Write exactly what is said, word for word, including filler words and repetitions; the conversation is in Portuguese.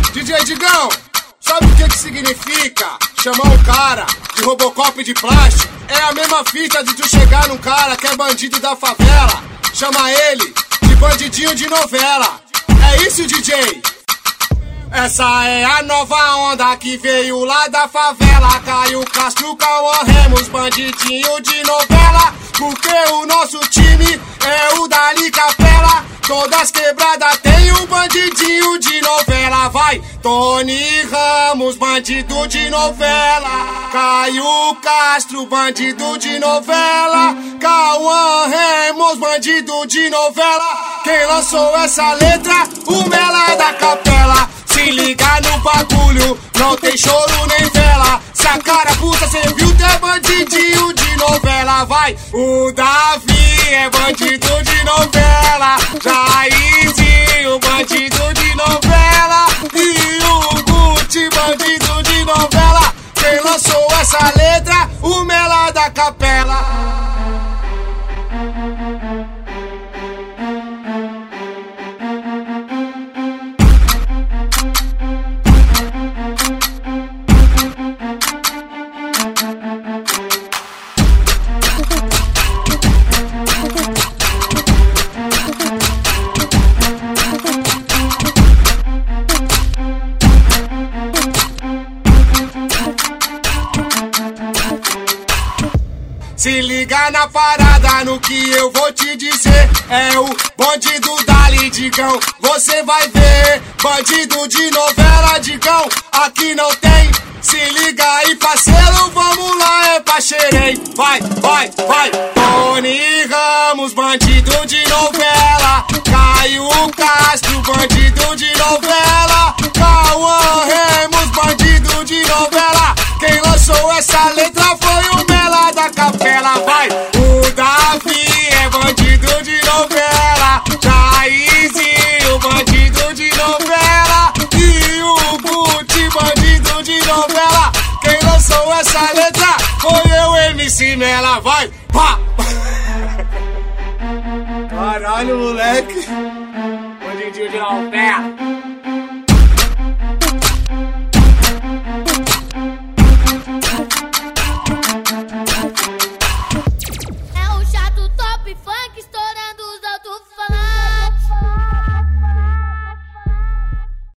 D J Digão, sabe o que que significa chamar um cara de Robocop de plástico? É a mesma fita de tu chegar num cara que é bandido da favela, chama ele de bandidinho de novela. É isso, D J? Essa é a nova onda que veio lá da favela. Caio Castro, Cauã Ramos, bandidinho de novela. Porque o nosso time é o Dali Capela. Todas quebradas tem um bandidinho de novela. Vai, Tony Ramos, bandido de novela. Caio Castro, bandido de novela. Cauã Ramos, bandido de novela. Quem lançou essa letra? O Mela da Capela. Se liga no bagulho, não tem choro nem vela. Se a cara puta cê viu, tu é bandidinho de novela. Vai, o Davi é bandido de novela. Jairzinho, bandido de novela. E o Gucci, bandido de novela. Quem lançou essa letra? O Mela da Capela. Se liga na parada, no que eu vou te dizer. É o bonde do Dali, Digão, você vai ver. Bandido de novela, Digão, aqui não tem. Se liga aí, parceiro, vamos lá, é pra xerém. Vai, vai, vai. Tony Ramos, bandido de novela. Caio Castro, bandido de novela. Cauã Ramos, bandido de novela. Quem lançou essa letra foi o Mela da Capela. Vai, o Davi é bandido de novela. Jairzinho, bandido de novela. E o Gucci, bandido de novela. Quem lançou essa letra foi eu, M C Mela. Vai, pá! Caralho, moleque. Bandidinho de novela.